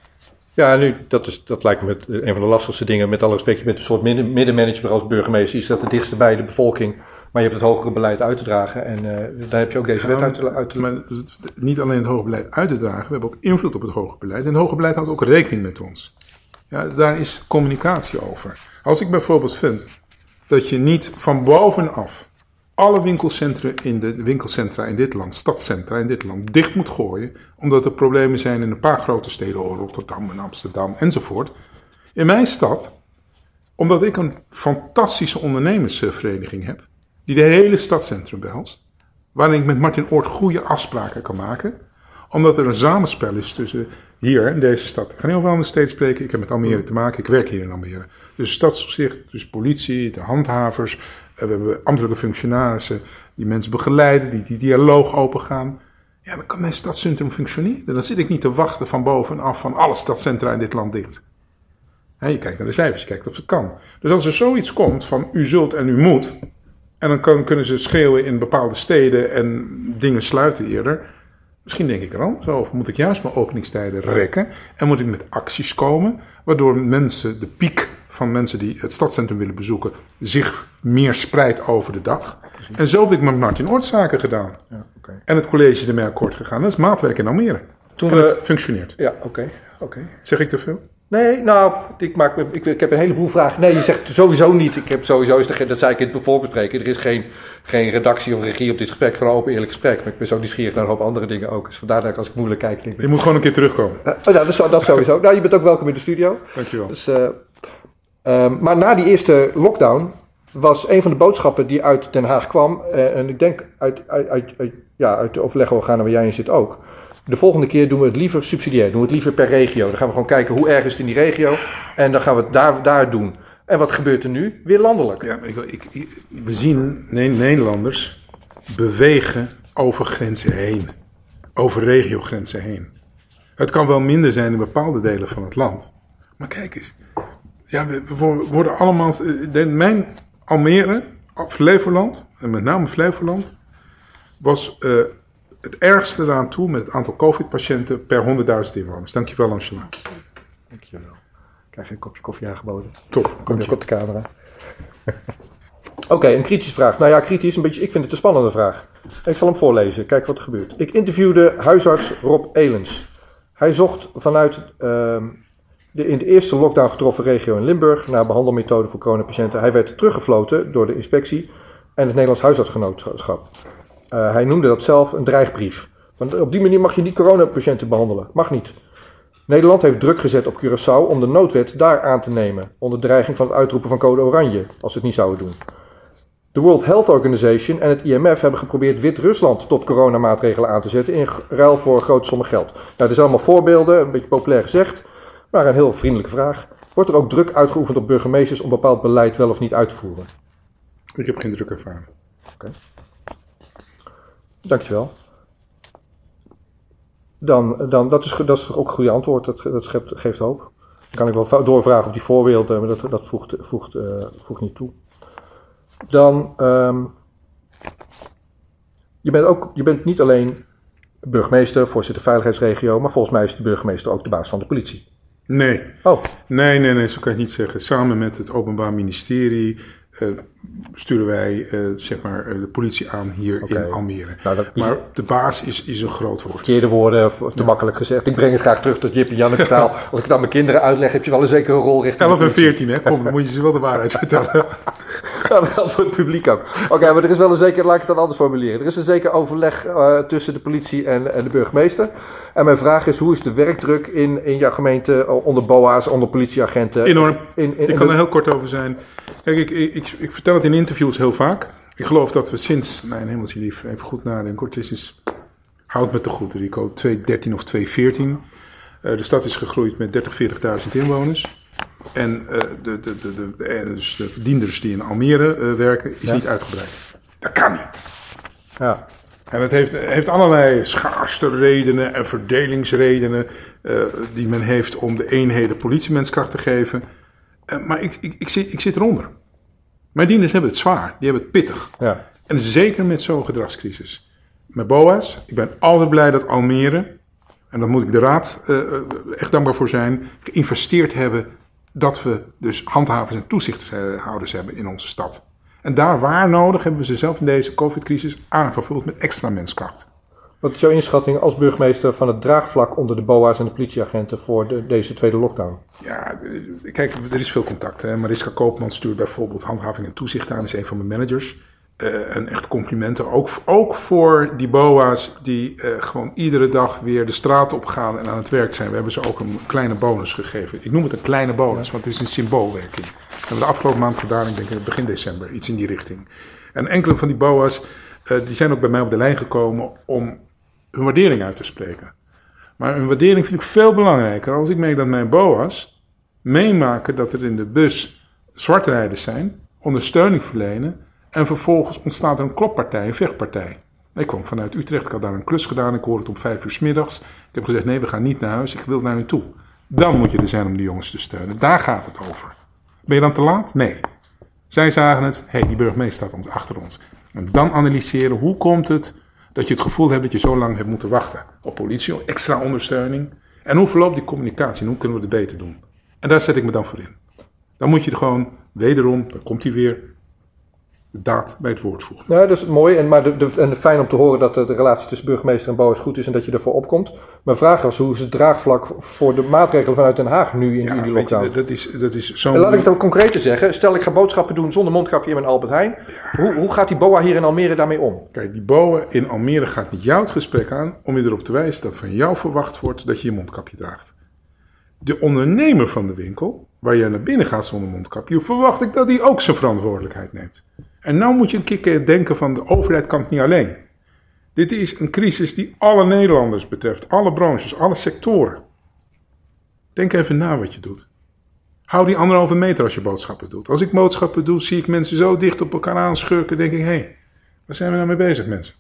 Ja, nu, dat, is, dat lijkt me met, een van de lastigste dingen, met alle respect, je bent een soort midden, middenmanager als burgemeester, je staat het dichtst bij de bevolking, maar je hebt het hogere beleid uit te dragen en uh, daar heb je ook deze ja, wet uit te, uit te... Maar niet alleen het hoge beleid uit te dragen, we hebben ook invloed op het hoge beleid en het hoge beleid houdt ook rekening met ons. Ja, daar is communicatie over. Als ik bijvoorbeeld vind dat je niet van bovenaf alle winkelcentra in, de, winkelcentra in dit land, stadscentra in dit land, dicht moet gooien, omdat er problemen zijn in een paar grote steden, Rotterdam en Amsterdam enzovoort. In mijn stad, omdat ik een fantastische ondernemersvereniging heb, die de hele stadscentrum behelst, waarin ik met Martin Oort goede afspraken kan maken, omdat er een samenspel is tussen hier in deze stad. Ik ga niet over andere steden spreken, ik heb met Almere te maken, ik werk hier in Almere. Dus stadsgezicht, dus politie, de handhavers, we hebben ambtelijke functionarissen die mensen begeleiden, die die dialoog opengaan. Ja, dan kan mijn stadscentrum functioneren. Dan zit ik niet te wachten van bovenaf van alle stadscentra in dit land dicht. He, je kijkt naar de cijfers, je kijkt of het kan. Dus als er zoiets komt van u zult en u moet, en dan kan, kunnen ze schreeuwen in bepaalde steden en dingen sluiten eerder. Misschien denk ik er al, zo moet ik juist mijn openingstijden rekken en moet ik met acties komen, waardoor mensen, de piek van mensen die het stadscentrum willen bezoeken, zich meer spreidt over de dag. En zo heb ik met Martin Oort zaken gedaan. Ja, okay. En het college is ermee akkoord gegaan. Dat is maatwerk in Almere. Toen en we... het functioneert. Ja, oké. Okay, okay. Zeg ik te veel? Nee, nou, ik, maak, ik, ik heb een heleboel vragen. Nee, je zegt sowieso niet. Ik heb sowieso, is er, dat zei ik in het voorbespreken, er is geen, geen redactie of regie op dit gesprek, gewoon een open eerlijk gesprek. Maar ik ben zo nieuwsgierig naar een hoop andere dingen ook. Dus vandaar dat ik als ik moeilijk kijk... Denk ik, je moet gewoon een keer terugkomen. Uh, oh, nou, dat, dat sowieso. Nou, je bent ook welkom in de studio. Dankjewel. Dus, uh, uh, maar na die eerste lockdown was een van de boodschappen die uit Den Haag kwam, uh, en ik denk uit, uit, uit, uit, ja, uit de overlegorganen waar jij in zit ook. De volgende keer doen we het liever subsidiair, doen we het liever per regio. Dan gaan we gewoon kijken hoe erg is het in die regio en dan gaan we het daar, daar doen. En wat gebeurt er nu? Weer landelijk. Ja, ik, ik, ik, we zien Nederlanders bewegen over grenzen heen, over regiogrenzen heen. Het kan wel minder zijn in bepaalde delen van het land. Maar kijk eens, ja, we, we worden allemaal, de, mijn Almere, Flevoland, en met name Flevoland, was... Uh, het ergste eraan toe met het aantal COVID-patiënten per honderdduizend inwoners. Dankjewel, Angela. Dankjewel. Ik krijg je een kopje koffie aangeboden. Top. Kom je ook op de camera. Oké, okay, een kritische vraag. Nou ja, kritisch, een beetje, ik vind het een spannende vraag. Ik zal hem voorlezen, kijk wat er gebeurt. Ik interviewde huisarts Rob Elens. Hij zocht vanuit uh, de in de eerste lockdown getroffen regio in Limburg naar behandelmethoden voor coronapatiënten. Hij werd teruggefloten door de inspectie en het Nederlands Huisartsgenootschap. Uh, hij noemde dat zelf een dreigbrief. Want op die manier mag je niet coronapatiënten behandelen. Mag niet. Nederland heeft druk gezet op Curaçao om de noodwet daar aan te nemen. Onder dreiging van het uitroepen van code oranje, als ze het niet zouden doen. De World Health Organization en het I M F hebben geprobeerd Wit-Rusland tot coronamaatregelen aan te zetten in ruil voor een grote som geld. Nou, dit zijn allemaal voorbeelden, een beetje populair gezegd, maar een heel vriendelijke vraag. Wordt er ook druk uitgeoefend op burgemeesters om bepaald beleid wel of niet uit te voeren? Ik heb geen druk ervaren. Oké. Okay. Dankjewel. Dan, dan, dat, is, dat is ook een goede antwoord, dat, dat geeft, geeft hoop. Dan kan ik wel doorvragen op die voorbeelden, maar dat, dat voegt, voegt, uh, voegt niet toe. Dan, um, je bent ook, je bent niet alleen burgemeester, voorzitter veiligheidsregio, maar volgens mij is de burgemeester ook de baas van de politie. Nee. Oh. Nee, nee, nee, zo kan je het niet zeggen. Samen met het Openbaar Ministerie Uh, sturen wij uh, zeg maar, uh, de politie aan hier okay. in Almere. Nou, dat is... Maar de baas is, is een groot woord. Verkeerde woorden, te ja. makkelijk gezegd. Ik breng het graag terug tot Jip en Janneke taal. Als ik het aan mijn kinderen uitleg, heb je wel een zekere rol richting elf en veertien, hè? Kom, dan moet je ze wel de waarheid vertellen. Ja, dat geldt voor het publiek ook. Oké, okay, maar er is wel een zeker, laat ik het dan anders formuleren. Er is een zeker overleg uh, tussen de politie en, en de burgemeester. En mijn vraag is, hoe is de werkdruk in, in jouw gemeente onder B O A's, onder politieagenten? Enorm. In, in, ik kan er heel kort over zijn. Kijk, ik, ik, ik, ik vertel het in interviews heel vaak. Ik geloof dat we sinds, mijn hemeltje lief, even goed nadenken. Het is, is houd me te goed, Rico, tweeduizend dertien of tweeduizend veertien. Uh, de stad is gegroeid met dertig, veertigduizend inwoners. En uh, de, de, de, de, de, dus de dienders die in Almere uh, werken, is ja. niet uitgebreid. Dat kan niet. Ja. En het heeft, heeft allerlei schaarste redenen en verdelingsredenen uh, die men heeft om de eenheden politiemenskracht te geven. Uh, maar ik, ik, ik, zit, ik zit eronder. Mijn dieners hebben het zwaar, die hebben het pittig. Ja. En zeker met zo'n gedragscrisis. Met B O A's, ik ben altijd blij dat Almere, en daar moet ik de raad uh, echt dankbaar voor zijn, geïnvesteerd hebben dat we dus handhavers en toezichthouders hebben in onze stad. En daar waar nodig hebben we ze zelf in deze COVID-crisis aangevuld met extra menskracht. Wat is jouw inschatting als burgemeester van het draagvlak onder de B O A's en de politieagenten voor de, deze tweede lockdown? Ja, kijk, er is veel contact. Hè. Mariska Koopman stuurt bijvoorbeeld handhaving en toezicht aan, dat is een van mijn managers. Uh, en echt complimenten, ook, ook voor die B O A's die uh, gewoon iedere dag weer de straat op gaan en aan het werk zijn. We hebben ze ook een kleine bonus gegeven. Ik noem het een kleine bonus, want het is een symboolwerking. Dat hebben we de afgelopen maand gedaan, ik denk begin december, iets in die richting. En enkele van die B O A's, uh, die zijn ook bij mij op de lijn gekomen om hun waardering uit te spreken. Maar hun waardering vind ik veel belangrijker als ik merk dat mijn B O A's meemaken dat er in de bus zwartrijders zijn, ondersteuning verlenen. En vervolgens ontstaat er een kloppartij, een vechtpartij. Ik kwam vanuit Utrecht, ik had daar een klus gedaan, ik hoorde het om vijf uur 's middags. Ik heb gezegd, nee, we gaan niet naar huis, ik wil naar u toe. Dan moet je er zijn om die jongens te steunen, daar gaat het over. Ben je dan te laat? Nee. Zij zagen het, hé, hey, die burgemeester staat ons achter ons. En dan analyseren, hoe komt het dat je het gevoel hebt dat je zo lang hebt moeten wachten op politie, extra ondersteuning. En hoe verloopt die communicatie en hoe kunnen we het beter doen? En daar zet ik me dan voor in. Dan moet je er gewoon, wederom, dan komt hij weer, de daad bij het woord voegen. Ja, dat is mooi en, maar de, de, en fijn om te horen dat de, de relatie tussen burgemeester en B O A's goed is en dat je ervoor opkomt. Mijn vraag was, hoe is het draagvlak voor de maatregelen vanuit Den Haag nu in, ja, in die lockdown? Je, dat is, dat is zo'n... En laat ik het ook concreter zeggen. Stel ik ga boodschappen doen zonder mondkapje in mijn Albert Heijn. Ja. Hoe, hoe gaat die B O A hier in Almere daarmee om? Kijk, die B O A in Almere gaat met jou het gesprek aan om je erop te wijzen dat van jou verwacht wordt dat je je mondkapje draagt. De ondernemer van de winkel, waar je naar binnen gaat zonder mondkapje, verwacht ik dat hij ook zijn verantwoordelijkheid neemt. En nou moet je een keer denken van de overheid kan het niet alleen. Dit is een crisis die alle Nederlanders betreft, alle branches, alle sectoren. Denk even na wat je doet. Hou die anderhalve meter als je boodschappen doet. Als ik boodschappen doe, zie ik mensen zo dicht op elkaar aanschurken, denk ik, hé, hey, waar zijn we nou mee bezig, mensen?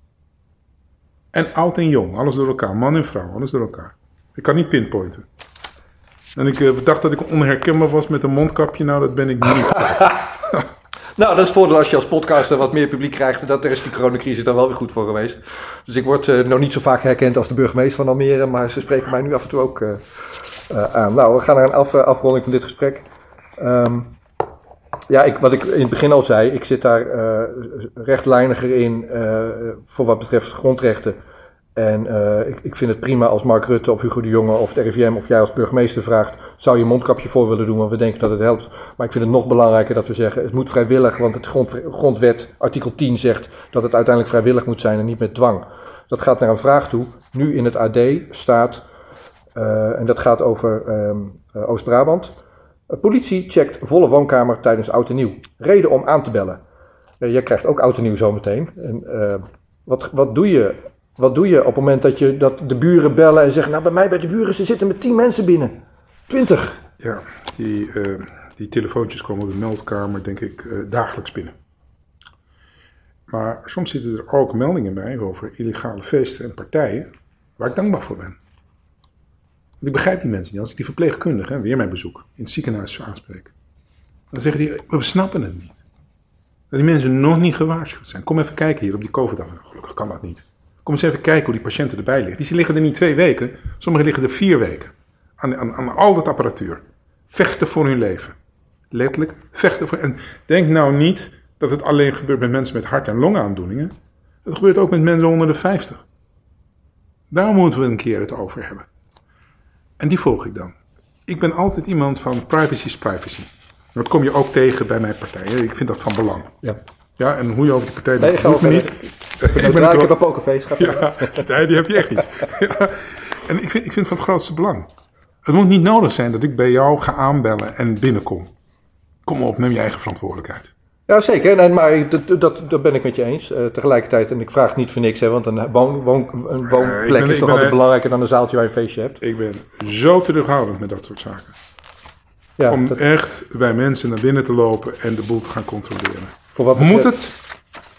En oud en jong, alles door elkaar, man en vrouw, alles door elkaar. Ik kan niet pinpointen. En ik uh, dacht dat ik onherkenbaar was met een mondkapje, nou dat ben ik niet. Nou, dat is het voordeel als je als podcaster wat meer publiek krijgt. Dat, daar is die coronacrisis dan wel weer goed voor geweest. Dus ik word uh, nog niet zo vaak herkend als de burgemeester van Almere. Maar ze spreken mij nu af en toe ook uh, uh, aan. Nou, we gaan naar een af, uh, afronding van dit gesprek. Um, ja, ik, wat ik in het begin al zei. Ik zit daar uh, rechtlijniger in uh, voor wat betreft grondrechten. En uh, ik, ik vind het prima als Mark Rutte of Hugo de Jonge of het R I V M of jij als burgemeester vraagt, zou je een mondkapje voor willen doen, want we denken dat het helpt. Maar ik vind het nog belangrijker dat we zeggen, het moet vrijwillig, want het grond, grondwet, artikel tien zegt dat het uiteindelijk vrijwillig moet zijn en niet met dwang. Dat gaat naar een vraag toe. Nu in het A D staat, uh, en dat gaat over um, uh, Oost-Brabant. Politie checkt volle woonkamer tijdens oud en nieuw. Reden om aan te bellen. Uh, jij krijgt ook oud en nieuw zometeen. En, uh, wat, wat doe je... Wat doe je op het moment dat, je, dat de buren bellen en zeggen, nou bij mij bij de buren, ze zitten met tien mensen binnen. twintig. Ja, die, uh, die telefoontjes komen op de meldkamer, denk ik, uh, dagelijks binnen. Maar soms zitten er ook meldingen bij over illegale feesten en partijen, waar ik dankbaar voor ben. Want ik begrijp die mensen niet. Als ik die verpleegkundige, weer mijn bezoek, in het ziekenhuis aanspreek, dan zeggen die, we snappen het niet. Dat die mensen nog niet gewaarschuwd zijn. Kom even kijken hier op die COVID-afdeling. Gelukkig kan dat niet. Kom eens even kijken hoe die patiënten erbij liggen. Die liggen er niet twee weken, sommigen liggen er vier weken. Aan, aan, aan al dat apparatuur. Vechten voor hun leven. Letterlijk, vechten voor... En denk nou niet dat het alleen gebeurt met mensen met hart- en longaandoeningen. Het gebeurt ook met mensen onder de vijftig. Daar moeten we een keer het over hebben. En die volg ik dan. Ik ben altijd iemand van privacy is privacy. Dat kom je ook tegen bij mijn partij. Ik vind dat van belang. Ja. Ja, en hoe je over die partij doet, nee, hoeft me niet. Ik, ik ben ik heb een pokerface. Ja, nee, die heb je echt niet. Ja. En ik vind, ik vind het van het grootste belang. Het moet niet nodig zijn dat ik bij jou ga aanbellen en binnenkom. Kom op, neem je eigen verantwoordelijkheid. Ja, zeker. Nee, maar dat, dat, dat ben ik met je eens. Uh, tegelijkertijd, en ik vraag het niet voor niks, hè, want een, woon, woon, een woonplek uh, ben, is toch altijd ben, belangrijker dan een zaaltje waar je een feestje hebt. Ik ben zo terughoudend met dat soort zaken. Ja, om dat... echt bij mensen naar binnen te lopen en de boel te gaan controleren. Voor wat moet het?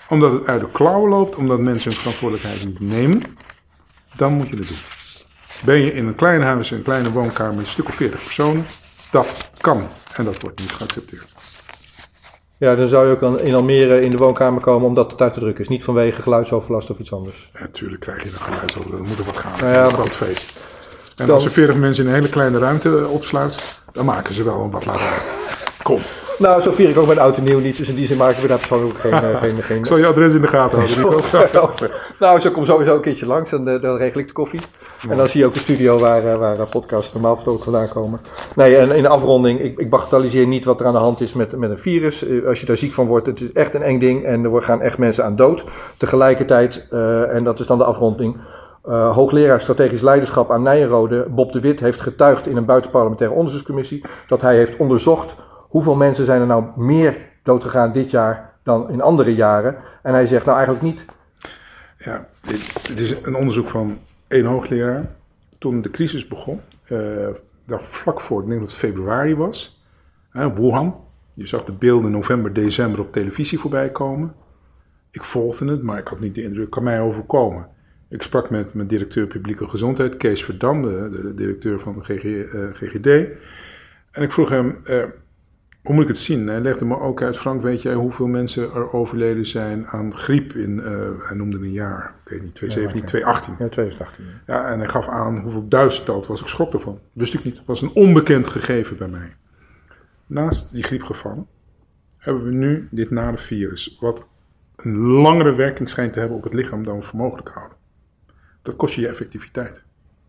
omdat het uit de klauwen loopt, omdat mensen hun verantwoordelijkheid niet nemen, dan moet je het doen. Ben je in een klein huis, een kleine woonkamer met een stuk of veertig personen, dat kan niet. En dat wordt niet geaccepteerd. Ja, dan zou je ook in Almere in de woonkamer komen omdat het uit te druk is. Niet vanwege geluidsoverlast of iets anders. Ja, natuurlijk krijg je een geluidsoverlast. Dan moet er wat gaan. Het nou is ja, een groot feest. En dan, als je veertig mensen in een hele kleine ruimte opsluit, dan maken ze wel een wat lawaai. Kom. Nou, zo vier ik ook mijn oud en nieuw niet. Dus in die zin maken we daar persoonlijk geen... uh, geen, geen ik zal je adres in de gaten houden. Nou, zo kom sowieso een keertje langs en uh, dan regel ik de koffie. Ja. En dan zie je ook de studio waar, uh, waar podcasts normaal gesproken vandaan komen. Nee, en in de afronding, ik, ik bagatelliseer niet wat er aan de hand is met, met een virus. Uh, als je daar ziek van wordt, het is echt een eng ding en er gaan echt mensen aan dood. Tegelijkertijd, uh, en dat is dan de afronding... Uh, hoogleraar strategisch leiderschap aan Nijenrode, Bob de Wit, heeft getuigd in een buitenparlementaire onderzoekscommissie dat hij heeft onderzocht hoeveel mensen zijn er nou meer doodgegaan dit jaar dan in andere jaren. En hij zegt nou eigenlijk niet. Ja, het is een onderzoek van één hoogleraar. Toen de crisis begon, uh, daar vlak voor, ik denk dat het februari was, uh, Wuhan. Je zag de beelden november, december op televisie voorbij komen. Ik volgde het, maar ik had niet de indruk, kan mij overkomen. Ik sprak met mijn directeur publieke gezondheid, Kees Verdam, de, de directeur van de G G, uh, G G D. En ik vroeg hem, uh, hoe moet ik het zien? Hij legde me ook uit, Frank, weet jij hoeveel mensen er overleden zijn aan griep in, uh, hij noemde een jaar, ik weet niet, tweeduizend zeventien, tweeduizend achttien. Ja, tweeduizend achttien. Ja. Ja, en hij gaf aan hoeveel duizend dat was. Ik schrok ervan. Wist ik niet. Het was een onbekend gegeven bij mij. Naast die griepgevallen hebben we nu dit nare virus, wat een langere werking schijnt te hebben op het lichaam dan we voor mogelijk houden. Dat kost je je effectiviteit.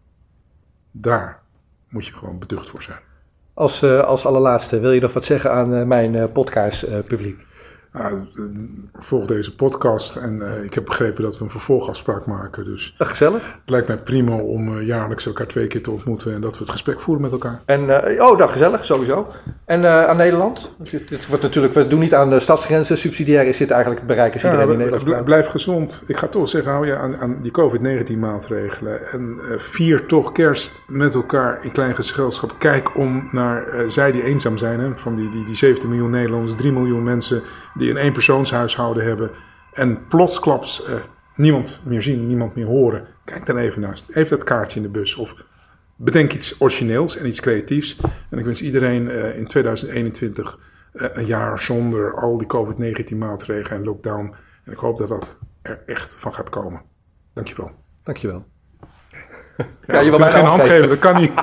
Daar moet je gewoon beducht voor zijn. Als, uh, als allerlaatste, wil je nog wat zeggen aan uh, mijn uh, podcastpubliek? Uh, Nou, volg deze podcast en uh, ik heb begrepen dat we een vervolgafspraak maken. Dus uh, gezellig. Het lijkt mij prima om uh, jaarlijks elkaar twee keer te ontmoeten en dat we het gesprek voeren met elkaar. En, uh, oh, dat gezellig, sowieso. En uh, aan Nederland? Dit wordt natuurlijk, we doen niet aan de stadsgrenzen. Subsidiair is dit eigenlijk het bereik als iedereen ja, in Nederland blijf, blijf gezond. Ik ga toch zeggen, hou je aan, aan die covid negentien maatregelen. En uh, vier toch kerst met elkaar in klein gezelschap. Kijk om naar uh, zij die eenzaam zijn. Hè, van die, die, die zeventien miljoen Nederlanders, drie miljoen mensen die een eenpersoonshuishouden hebben. En plotsklaps uh, niemand meer zien, niemand meer horen. Kijk dan even naast. Even dat kaartje in de bus. Of bedenk iets origineels en iets creatiefs. En ik wens iedereen uh, in tweeduizend eenentwintig uh, een jaar zonder al die covid negentien maatregelen en lockdown. En ik hoop dat dat er echt van gaat komen. Dankjewel. Dankjewel. Ja, ja, je wil mij geen hand geven, geven, dat kan niet.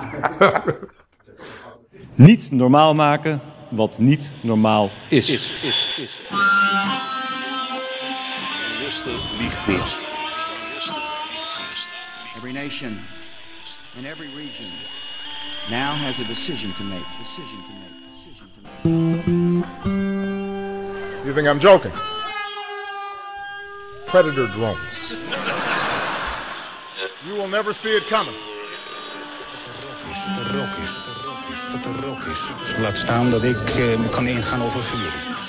Niet normaal maken wat niet normaal is. is, is, is. Every nation in every region now has a decision to make. Decision to make. Decision to make. You think I'm joking? Predator drones. You will never see it coming. Dat er rook is, dat er rook is, dat er rook is. Laat staan dat ik uh, kan ingaan over vuur.